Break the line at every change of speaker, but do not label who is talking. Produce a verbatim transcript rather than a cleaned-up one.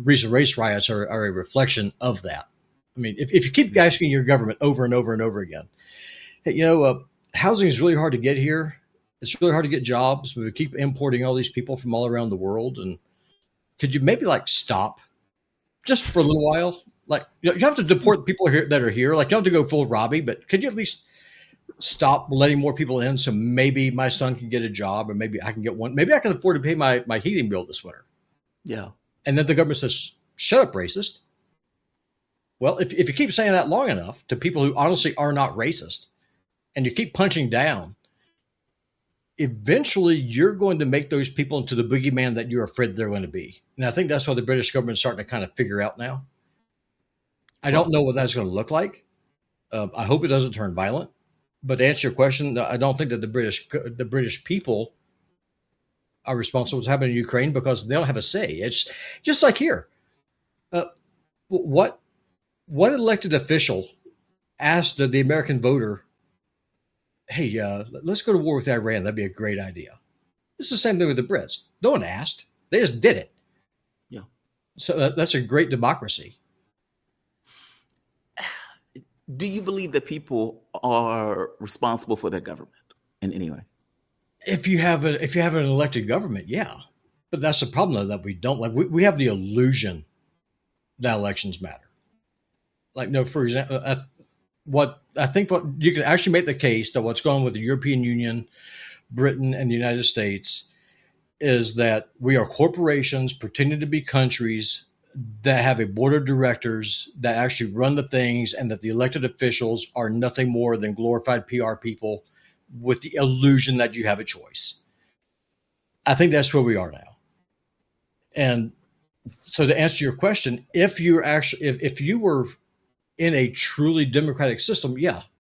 recent race riots are, are a reflection of that. I mean, if, if you keep asking your government over and over and over again, hey, you know, uh, housing is really hard to get here. It's really hard to get jobs. We keep importing all these people from all around the world. And could you maybe like stop just for a little while? Like, you know, you have to deport the people here that are here. Like, you don't have to go full Robbie, but could you at least stop letting more people in so maybe my son can get a job, or maybe I can get one. Maybe I can afford to pay my, my heating bill this winter.
Yeah.
And then the government says, shut up, racist. Well, if, if you keep saying that long enough to people who honestly are not racist, and you keep punching down, eventually you're going to make those people into the boogeyman that you're afraid they're going to be. And I think that's what the British government is starting to kind of figure out now. I don't know what that's going to look like. Uh, I hope it doesn't turn violent. But to answer your question, I don't think that the British the British people are responsible for what's happening in Ukraine, because they don't have a say. It's just like here. Uh, what what elected official asked the, the American voter, hey, uh, let's go to war with Iran? That'd be a great idea. It's the same thing with the Brits. No one asked. They just did it.
Yeah.
So uh, that's a great democracy.
Do you believe that people are responsible for their government in any way?
If you have a, if you have an elected government, yeah. But that's the problem, though, that we don't. Like, we, we have the illusion that elections matter. Like, no, for example, uh, what I think what you can actually make the case that what's going on with the European Union, Britain, and the United States is that we are corporations pretending to be countries that have a board of directors that actually run the things, and that the elected officials are nothing more than glorified P R people with the illusion that you have a choice. I think that's where we are now. And so to answer your question, if you're actually, if, if you were in a truly democratic system, yeah,